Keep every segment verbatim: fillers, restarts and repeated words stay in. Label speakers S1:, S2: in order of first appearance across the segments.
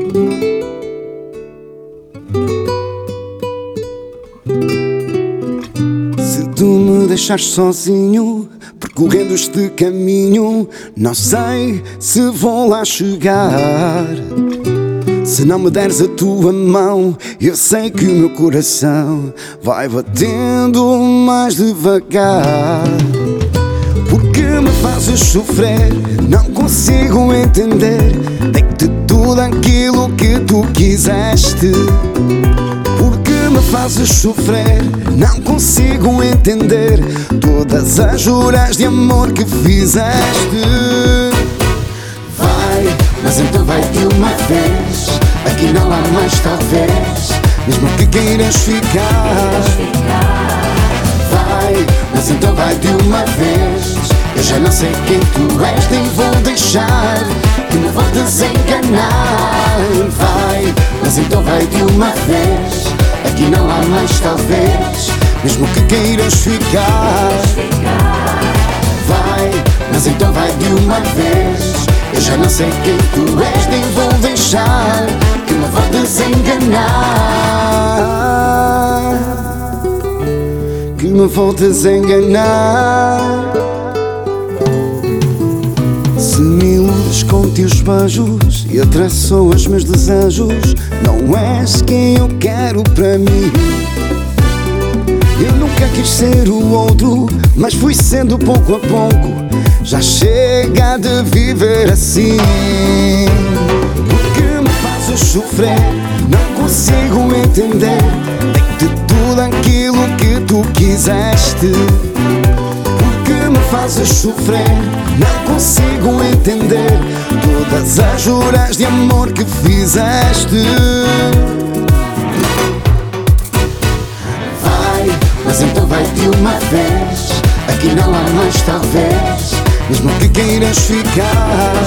S1: Se tu me deixares sozinho, percorrendo este caminho, não sei se vou lá chegar. Se não me deres a tua mão, eu sei que o meu coração vai batendo mais devagar. Porque me fazes sofrer, não consigo entender. Dei-te tudo aquilo que tu quiseste. Porque me fazes sofrer, não consigo entender todas as juras de amor que fizeste. Vai, mas então vai de uma vez, aqui não há mais talvez, mesmo que queiras ficar. Vai, mas então vai de uma vez, eu já não sei quem tu és, nem vou deixar que me voltes a enganar. Vai, mas então vai de uma vez, aqui não há mais talvez, mesmo que queiras ficar. Vai, mas então vai de uma vez, eu já não sei quem tu és, nem vou deixar que me voltes a enganar. Que me voltes a enganar. Se me iludes com teus beijos e atraiçoas meus desejos, não és quem eu quero para mim. Eu nunca quis ser o outro, mas fui sendo pouco a pouco. Já chega de viver assim. Porque me fazes sofrer, não consigo entender. Dei-te tudo aquilo que tu quiseste. Porque me fazes sofrer, não consigo entender todas as juras de amor que fizeste. Vai, mas então vai de uma vez, aqui não há mais talvez, mesmo que queiras ficar.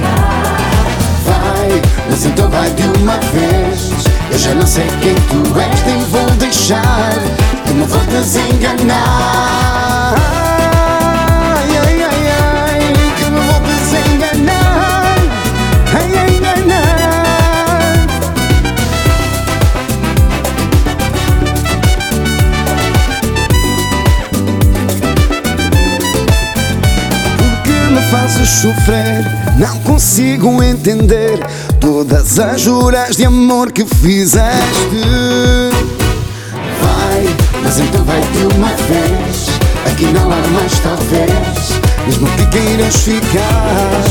S1: Vai, mas então vai de uma vez, eu já não sei quem tu és, nem vou deixar que me voltes a enganar. Ai, ai, ai, ai, que me voltes a enganar. Ai, ai, ai, ai. Fazes sofrer, não consigo entender todas as juras de amor que fizeste. Vai, mas então vai de uma vez, aqui não há mais talvez, mesmo que queiras ficar.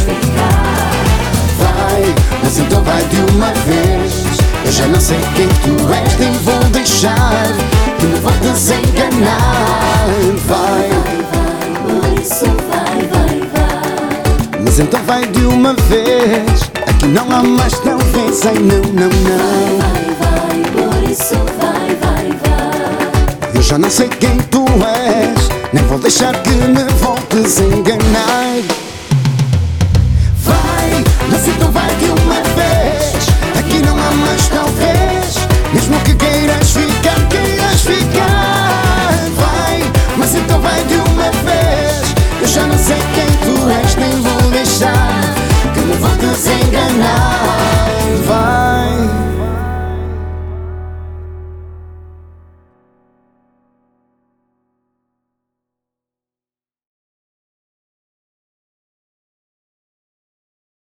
S1: Vai, mas então vai de uma vez, eu já não sei quem tu és, nem vou deixar que me voltes a enganar. Vai,
S2: Por isso vai, vai, vai.
S1: mas então vai de uma vez, aqui não há mais talvez. Ai não, não, não.
S2: Vai, vai, por isso vai, vai, vai.
S1: Eu já não sei quem tu és, nem vou deixar que me voltes a enganar. Vai, mas então vai de